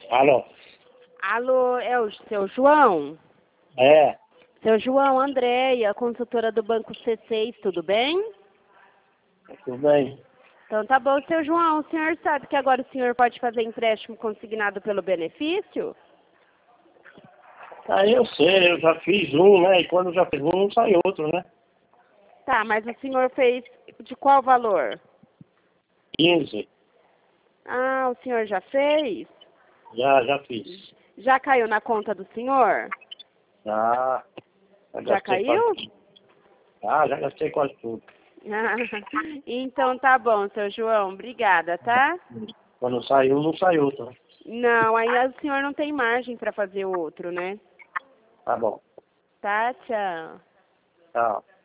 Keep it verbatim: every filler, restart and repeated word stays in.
Alô? Alô, é o seu João? É, Seu João, Andréia, consultora do Banco C seis, tudo bem? tudo bem. Então tá bom, seu João, o senhor sabe que agora o senhor pode fazer empréstimo consignado pelo benefício? Aí eu sei, eu já fiz um, né? E quando eu já fiz um, não sai outro, né? Tá, mas o senhor fez de qual valor? quinze. Ah, o senhor já fez? Já, já fiz. Já caiu na conta do senhor? Já. Já Já gastei caiu? quase tudo. Ah, já gastei quase tudo. Então tá bom, seu João, obrigada, tá? Quando sai um, não sai outro. Não, aí o senhor não tem margem para fazer o outro, né? Tá bom. Tá, tchau. Tchau.